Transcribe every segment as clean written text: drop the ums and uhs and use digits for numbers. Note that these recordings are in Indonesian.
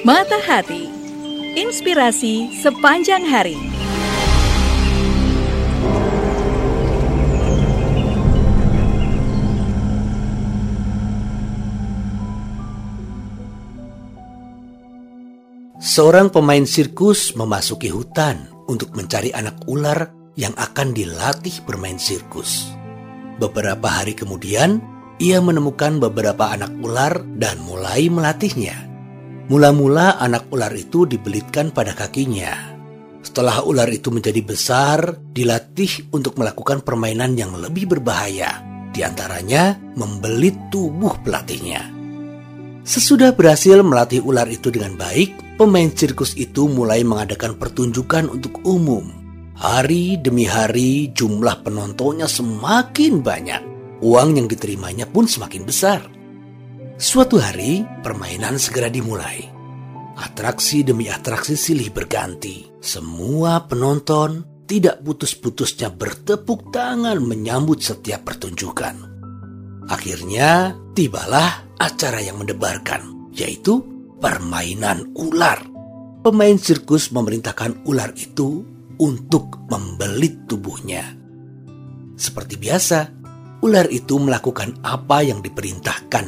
Mata Hati, inspirasi sepanjang hari. Seorang pemain sirkus memasuki hutan untuk mencari anak ular yang akan dilatih bermain sirkus. Beberapa hari kemudian, ia menemukan beberapa anak ular dan mulai melatihnya. Mula-mula anak ular itu dibelitkan pada kakinya. Setelah ular itu menjadi besar, dilatih untuk melakukan permainan yang lebih berbahaya, di antaranya membelit tubuh pelatihnya. Sesudah berhasil melatih ular itu dengan baik, pemain sirkus itu mulai mengadakan pertunjukan untuk umum. Hari demi hari jumlah penontonnya semakin banyak. Uang yang diterimanya pun semakin besar. Suatu hari, permainan segera dimulai. Atraksi demi atraksi silih berganti. Semua penonton tidak putus-putusnya bertepuk tangan menyambut setiap pertunjukan. Akhirnya, tibalah acara yang mendebarkan, yaitu permainan ular. Pemain sirkus memerintahkan ular itu untuk membelit tubuhnya. Seperti biasa, ular itu melakukan apa yang diperintahkan.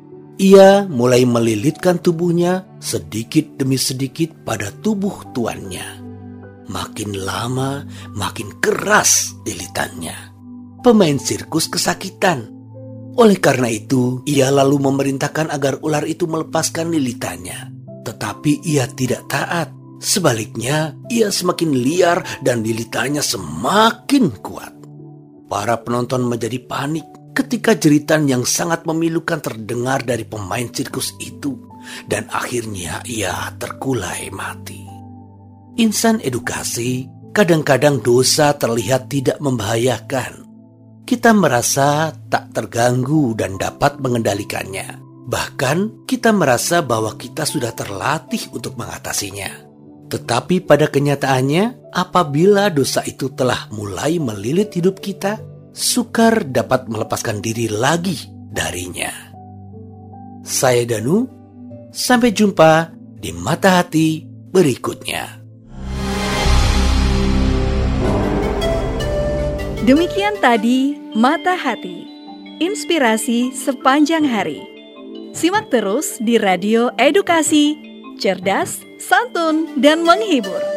Ia mulai melilitkan tubuhnya sedikit demi sedikit pada tubuh tuannya. Makin lama, makin keras lilitannya. Pemain sirkus kesakitan. Oleh karena itu, ia lalu memerintahkan agar ular itu melepaskan lilitannya. Tetapi ia tidak taat. Sebaliknya, ia semakin liar dan lilitannya semakin kuat. Para penonton menjadi panik ketika jeritan yang sangat memilukan terdengar dari pemain sirkus itu, dan akhirnya ia terkulai mati. Insan edukasi, kadang-kadang dosa terlihat tidak membahayakan. Kita merasa tak terganggu dan dapat mengendalikannya. Bahkan kita merasa bahwa kita sudah terlatih untuk mengatasinya. Tetapi pada kenyataannya, apabila dosa itu telah mulai melilit hidup kita, sukar dapat melepaskan diri lagi darinya. Saya Danu, sampai jumpa di Mata Hati berikutnya. Demikian tadi Mata Hati, inspirasi sepanjang hari. Simak terus di Radio Edukasi, cerdas, santun, dan menghibur.